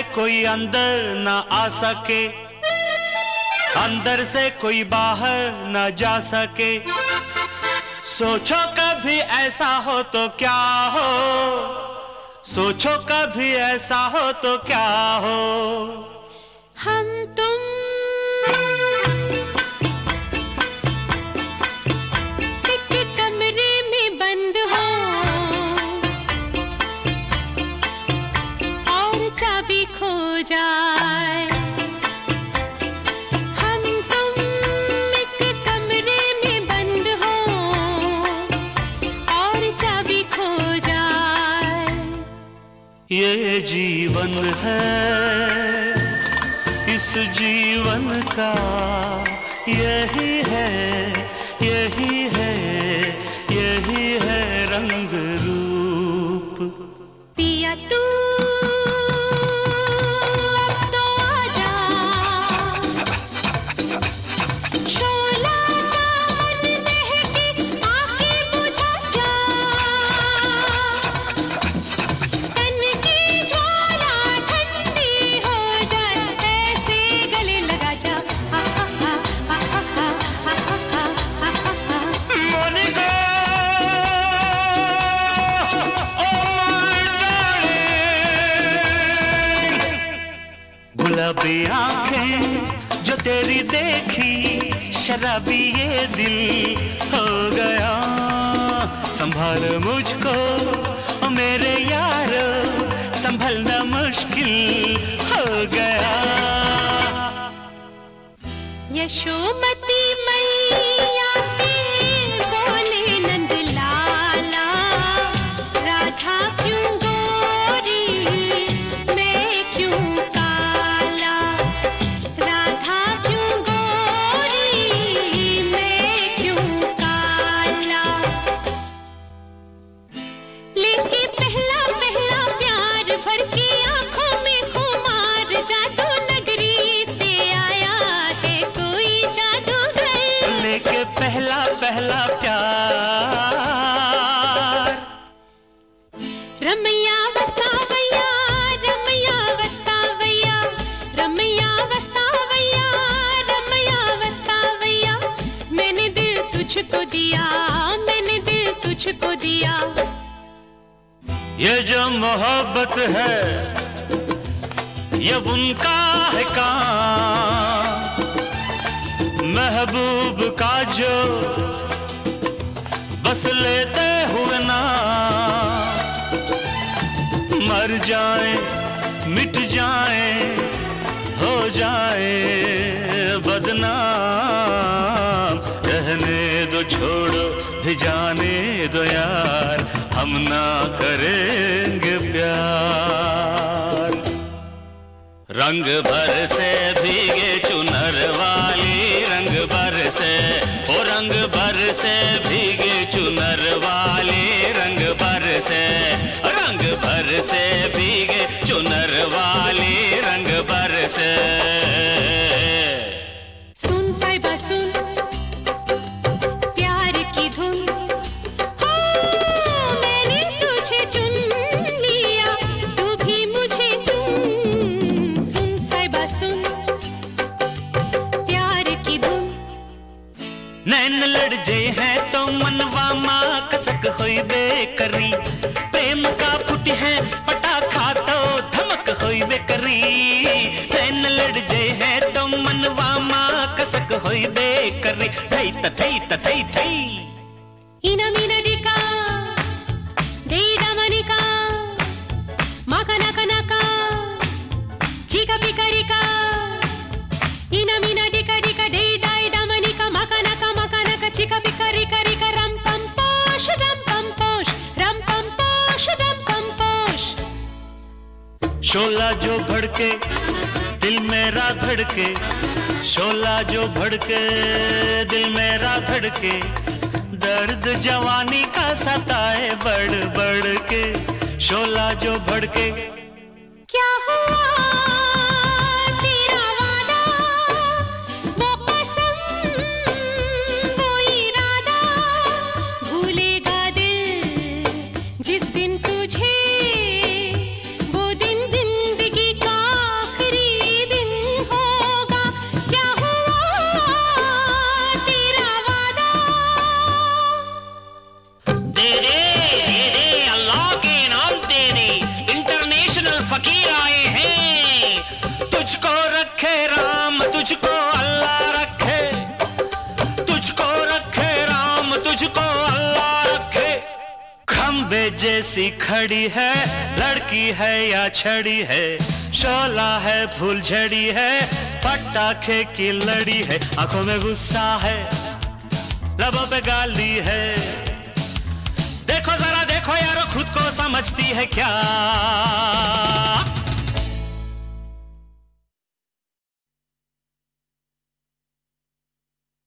कोई अंदर ना आ सके, अंदर से कोई बाहर ना जा सके। सोचो कभी ऐसा हो तो क्या हो, सोचो कभी ऐसा हो तो क्या हो। हम तुम एक कमरे में बंद हो और चाबी खो जाए। हम तुम एक कमरे में बंद हो और चाबी खो जाए। ये जीवन है, इस जीवन का यही है, यही है, यही है रंग रूप। पिया तू अब तो आजा, शोला सावन महके आँखें बुझा जा, तन की ज्वाला ठंडी हो जाए, ऐसे गले लगा जा। मोनिका, गुलाबी आंखें जो तेरी देखी, शराबी ये दिल हो गया। संभाल मुझको ओ मेरे यार, संभलना मुश्किल हो गया। यशोमती मैया से बोले नंद लाला, राधा क्यों गोरी मैं क्यों काला, राधा क्यों गोरी मैं क्यों काला। लेके पहला पहला प्यार भर के आंखों में खुमार, जादू नगरी से आया है कोई जादूगर। लेके पहला पहला प्यार, रमैया वस्तावैया, रमैया वस्तावैया, रमैया वस्तावैया, रमैया वस्तावैया। मैंने दिल तुझको दिया, मैंने दिल तुझको दिया। ये जो मोहब्बत है ये उनका है काम, महबूब का जो बस लेते हुए ना मर जाए, मिट जाए, हो जाए बदनाम। रहने दो, छोड़ो भी जाने दो यार, हम ना करेंगे प्यार। रंग भर से भीगे चुनर वाली, रंग भर से ओ रंग भर से भीगे चुनर वाली, रंग भर से, रंग भर से भीगे चुनर वाली, रंग भर से। सुन साहिबा सुन प्यार की धुन, हो मैंने तुझे चुन लिया, तू भी मुझे चुन। सुन साहिबा सुन प्यार की धुन। नैन लड़ जे हैं तो मनवा माँ कसक होई बेकरी, प्रेम का फुटी है पटाखा तो धमक होई बेकरी। नैन लड़ जे हैं तो मनवा माँ कसक होई बेकरी। थई त थई त थई थई इना मीना डिका डेडा मनिका, माका नाका नाका चिका पिका रिका। इना मीना डिका डिका डेडा इडा मनिका, माका नाका चिका पिका रिका रिका। रम पम पोश, रम पम पोश, रम पम पोश, रम पम पोश। शोला जो भड़के दिल मेरा धड़के, शोला जो भड़के दिल मेरा धड़के। दर्द जवानी का सताए बढ़ बढ़ के, शोला जो भड़के। क्या हुआ तेरा वादा, वो कसम वो इरादा, भूलेगा दिल जिस दिन तुझे, वो दिन जिंदगी का सी खड़ी है, लड़की है या छड़ी है, शोला है फूलझड़ी है, पटाखे की लड़ी है, आंखों में गुस्सा है, लबों पे गाली है। देखो जरा देखो यारो, खुद को समझती है क्या?